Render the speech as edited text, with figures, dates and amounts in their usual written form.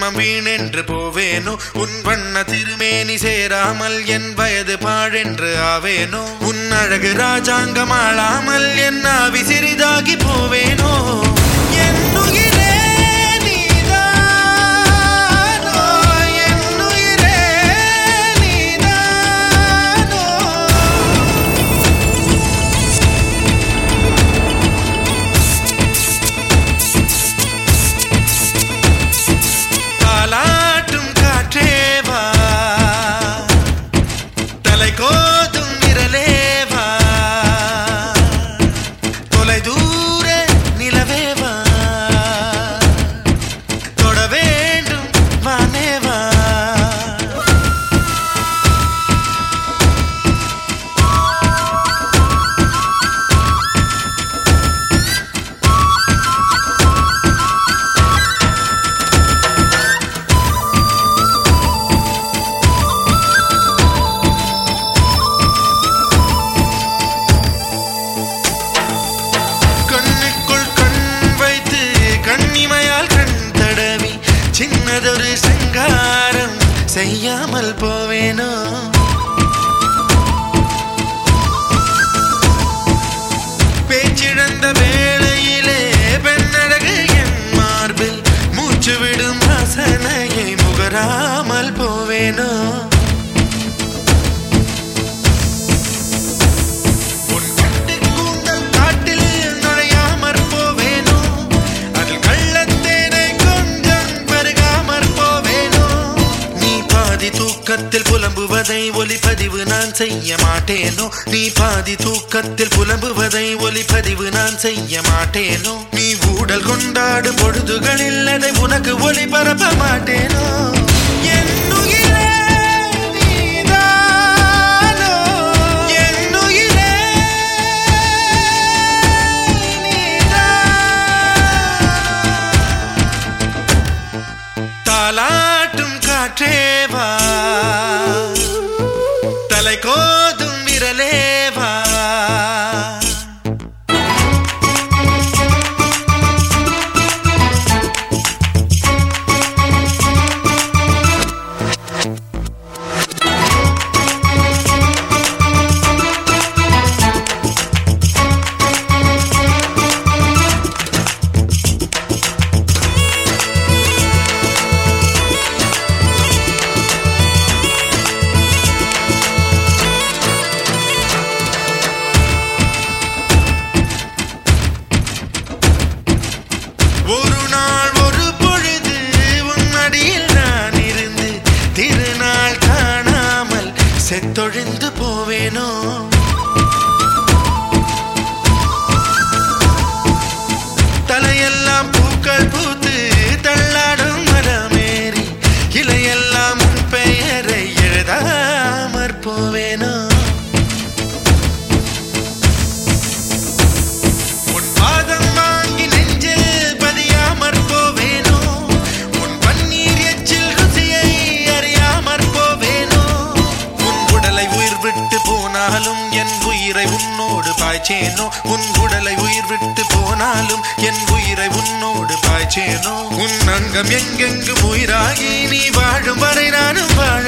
ஜன்மம் வீணென்று போவேனோ உன் வண்ண திருமேனி சேராமல் என் வயது பாழென்று ஆவேனோ உன் அழகு ராஜாங்கம் ஆளாமல் என் ஆவி சிறிதாகி போவேனோ என்னுயிரே சின்னதொரு சங்காரம் செய்யாமல் போவேனோ பேச்சிழந்த வேளையிலே பெண்ணழகு என் மார்பில் மூச்சு விடும் வாசனையை முகராமல் போவேனோ தூக்கத்தில் புலம்புவதை ஒலிப்பதிவு நான் செய்ய மாட்டேனோ நீ பாதி தூக்கத்தில் புலம்புவதை ஒலிப்பதிவு நான் செய்ய மாட்டேனோ நீ ஊடல் கொண்டாடும் பொழுதுகளில் அதை உனக்கு ஒளிபரப்ப மாட்டேனோ என்னுயிரே நீதானோ என்னுயிரே தாலாட்டும் காற்றேவா தலை கோதும் விரலேவா ஒரு நாள் ஒரு பொழுது உன்னடியில் நான் இருந்து திருநாள் காணாமல் செத்தொழிந்து போவேனோ தலையெல்லாம் பூக்கள் பூத்து தள்ளாடும் மரமேறி இலையெல்லாம் உன் பெயரை எழுதாமற் போவேனோ என் உயிரை உன்னோடு பாய்ச்சேனோ உன் உடலை உயிர் விட்டு போனாலும் என் உயிரை உன்னோடு பாய்ச்சேனோ உன் அங்கம் எங்கெங்கும் உயிராகி நீ வாழும் வரை நானும் வாழ